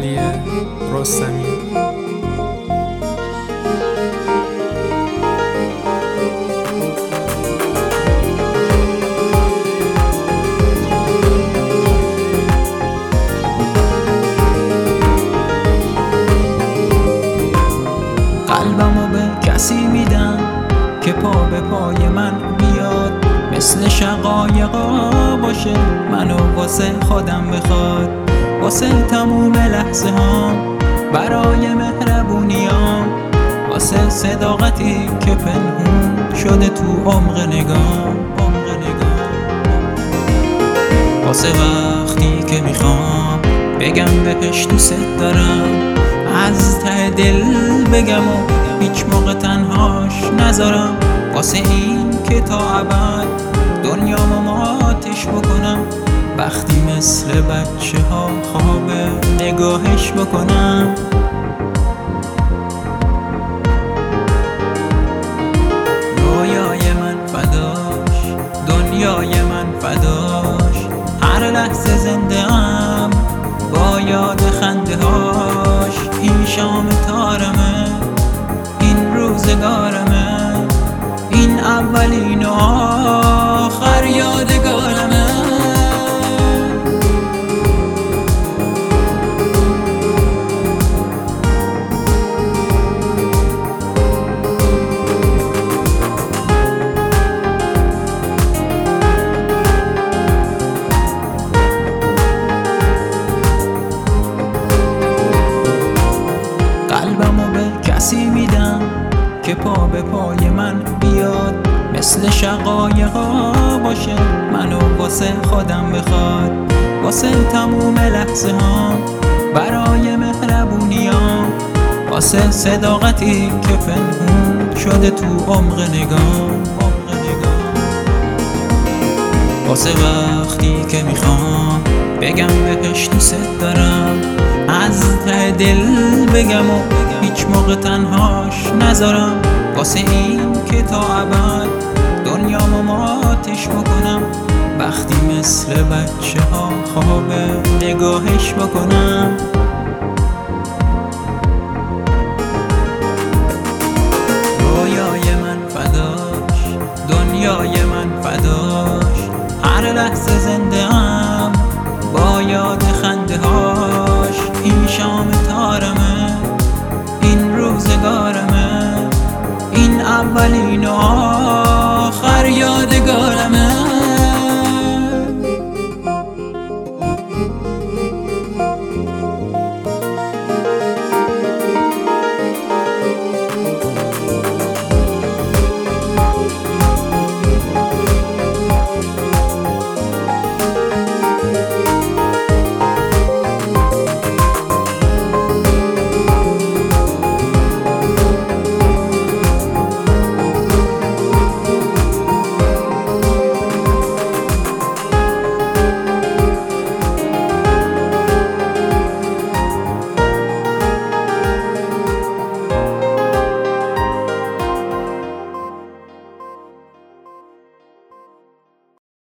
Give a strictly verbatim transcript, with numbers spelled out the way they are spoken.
علی رستمی. قلبمو به کسی میدم که پا به پای من بیاد، مثل شقایقا باشه منو واسه خودم بخواد، واسه تموم لحظه ها برای مهربونیام، واسه صداقتی که پنهون شده تو عمق نگاه، عمق نگاه، واسه وقتی که میخوام بگم بهش دوست دارم، از ته دل بگم و هیچ موقع تنهاش نذارم، واسه این که تا ابد دنیامو ماتش بکنم، وقتی مثل بچه ها خواب نگاهش بکنم. رویای من فداش، دنیای من فداش، هر لحظه زنده ام با یاد خنده هاش، این شام تارمه، این روزگارمه، این اولین و آخر یادگارمه. قلبمو به کسی میدم که پا به پای من بیاد، مثل شقایقا باشه منو واسه خودم بخواد، واسه تموم لحظه ها برای مهربونیام، واسه صداقتی که پنهون شده تو عمق نگاه، عمق نگاه، واسه وقتی که میخوام بگم بهش دوست دارم، از ته دل بگم و هیچ موقع تنهاش نذارم، واسه این که تا ابد دنیامو ماتش بکنم، وقتی مثل بچه ها خواب نگاهش بکنم. رویای من فداش، دنیای من فداش، هر لحظه زنده ام با یاد خنده هاش، این شام تارمه، این روزگارمه، این اولین و آخر یاد